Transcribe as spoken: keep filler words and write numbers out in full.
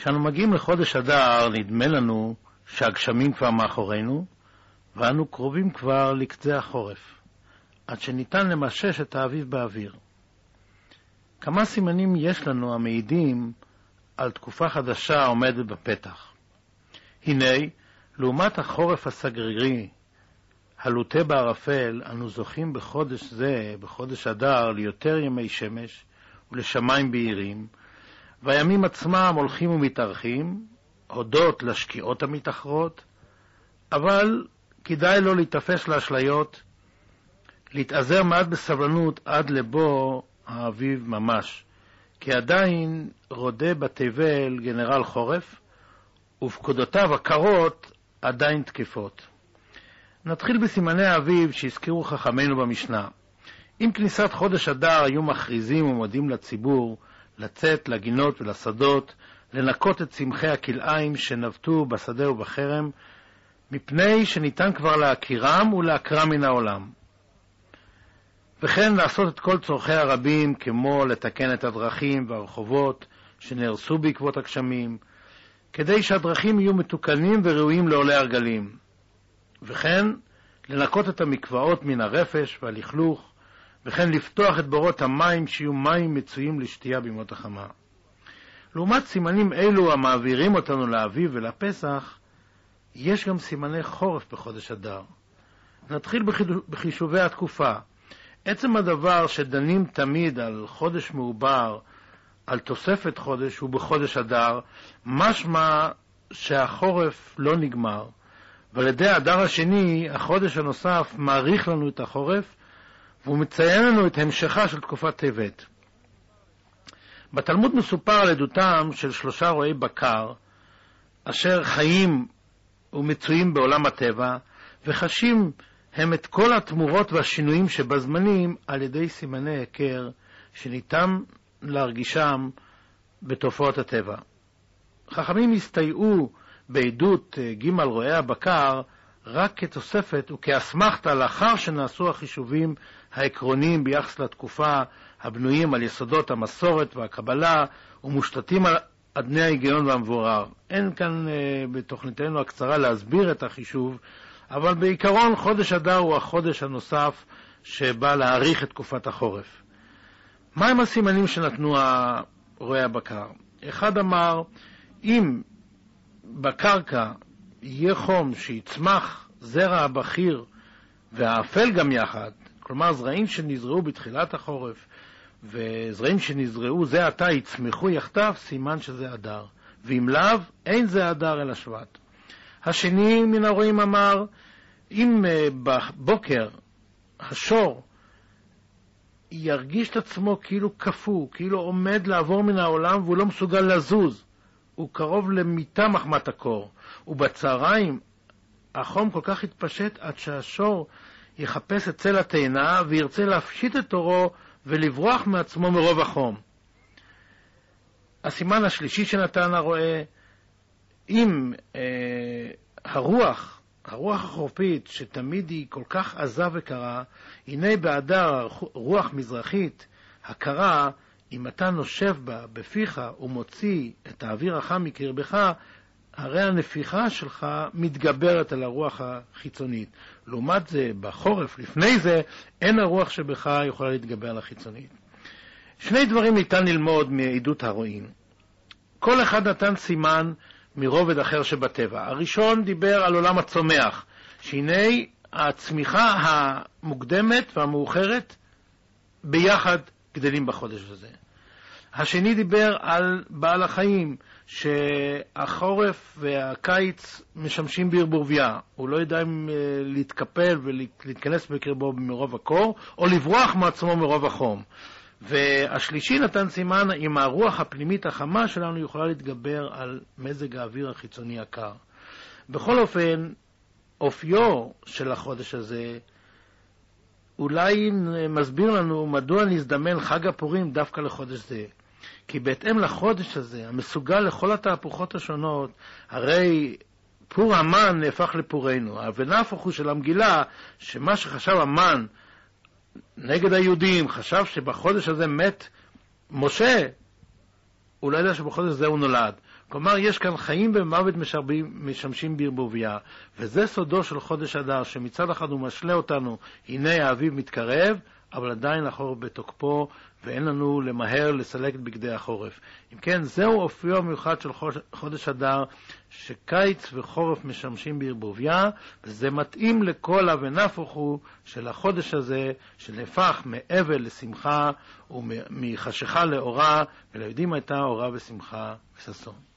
כשאנו מגיעים לחודש אדר, נדמה לנו שהגשמים כבר מאחורינו, ואנו קרובים כבר לקצה החורף, עד שניתן למשש את האביב באוויר. כמה סימנים יש לנו המעידים על תקופה חדשה עומדת בפתח. הנה, לעומת החורף הסגרירי, הלוטה בערפל, אנו זוכים בחודש זה, בחודש אדר, ליותר ימי שמש ולשמיים בהירים, והימים עצמם הולכים ומתארכים, הודות לשקיעות המתאחרות, אבל כדאי לא להתאפס לאשליות, להתאזר מעט בסבלנות עד לבוא האביב ממש, כי עדיין רודה בתבל גנרל חורף, ופקודותיו הקרות עדיין תקפות. נתחיל בסימני האביב שהזכירו חכמינו במשנה. עם כניסת חודש אדר היו מכריזים ומודיעים לציבור לצאת לגינות ולשדות, לנקות את צמחי הכלאיים שנבטו בשדה ובחרם, מפני שניתן כבר להכירם ולעקרם מן העולם. וכן לעשות את כל צורכי הרבים, כמו לתקן את הדרכים והרחובות שנהרסו בעקבות הגשמים, כדי שהדרכים יהיו מתוקנים וראויים לעולי הרגלים. וכן לנקות את המקוואות מן הרפש והלכלוך, וכן לפתוח את בורות המים שיהיו מים מצויים לשתייה בימות החמה. לעומת סימנים אלו המעבירים אותנו לאביב ולפסח, יש גם סימני חורף בחודש אדר. נתחיל בחישובי התקופה. עצם הדבר שדנים תמיד על חודש מעובר, על תוספת חודש ובחודש אדר, משמע שהחורף לא נגמר, ועל ידי האדר השני, החודש הנוסף מעריך לנו את החורף, והוא מציין לנו את המשכה של תקופת טבת. בתלמוד מסופר על עדותם של שלושה רועי בקר, אשר חיים ומצויים בעולם הטבע, וחשים הם את כל התמורות והשינויים שבזמנים על ידי סימני היכר שניתן להרגישם בתופעות הטבע. חכמים הסתייעו בעדות ג' רועי הבקר רק כתוספת וכאסמכתה לאחר שנעשו החישובים העקרוניים ביחס לתקופה, הבנויים על יסודות המסורת והקבלה ומושתתים על אדני ההיגיון והמבורר. אין כאן אה, בתוכניתנו הקצרה להסביר את החישוב, אבל בעיקרון חודש אדר הוא החודש הנוסף שבא להאריך את תקופת החורף. מהם הסימנים שנתנו רועי הבקר? אחד אמר, אם בקרקע יהיה חום שיצמח זרע הבחיר והאפל גם יחד, כלומר זרעים שנזרעו בתחילת החורף וזרעים שנזרעו זה עתה יצמחו יחדיו, סימן שזה אדר, ואם לאו אין זה אדר אלא שבט. השני מן הרועים אמר, אם בבוקר השור ירגיש את עצמו כאילו כפו, כאילו עומד לעבור מן העולם והוא לא מסוגל לזוז, הוא קרוב למיטה מחמת הקור, ובצהריים החום כל כך התפשט עד שהשור יחפש את צל התאנה וירצה להפשיט את תורו ולברוח מעצמו מרוב החום. הסימן השלישי שנתן הרואה, אם אה, הרוח, הרוח החורפית שתמיד היא כל כך עזה וקרה, הנה באדר רוח מזרחית הקרה, אם אתה נושב בה בפיך ומוציא את האוויר החם מקרבך, הרי הנפיחה שלך מתגברת על הרוח החיצונית. לעומת זה, בחורף, לפני זה, אין הרוח שבך יכולה להתגבר על החיצונית. שני דברים ניתן ללמוד מעדות הרועים. כל אחד נתן סימן מרובד אחר שבטבע. הראשון דיבר על עולם הצומח, שהנה הצמיחה המוקדמת והמאוחרת ביחד גדלים בחודש הזה. השני דיבר על בעל החיים, שהחורף והקיץ משמשים בערבוביה. הוא לא יודע אם להתקפל ולהתכנס בקרבו מרוב הקור, או לברוח מעצמו מרוב החום. והשלישי נתן סימן אם הרוח הפנימית החמה שלנו יכולה להתגבר על מזג האוויר החיצוני הקר. בכל אופן, אופיו של החודש הזה אולי מסביר לנו מדוע נזדמן חג הפורים דווקא לחודש זה. כי בהתאם לחודש הזה, המסוגל לכל התהפוכות השונות, הרי פור המן נהפך לפורנו. ונהפוך הוא של המגילה, שמה שחשב המן נגד היהודים, חשב שבחודש הזה מת משה, הוא לא יודע שבחודש זה הוא נולד. כלומר, יש כאן חיים ומוות משרבים, משמשים בערבוביה, וזה סודו של חודש אדר, שמצד אחד הוא משלה אותנו, הנה האביב מתקרב, אבל עדיין החורף בתוקפו, ואין לנו למהר לסלק את בגדי החורף. אם כן, זהו אופיו המיוחד של חודש אדר, שקיץ וחורף משמשים בערבוביה, וזה מתאים לכל ונהפוך הוא של החודש הזה, שנהפך מאבל לשמחה, ומחשיכה לאורה, וליהודים הייתה אורה ושמחה וששון.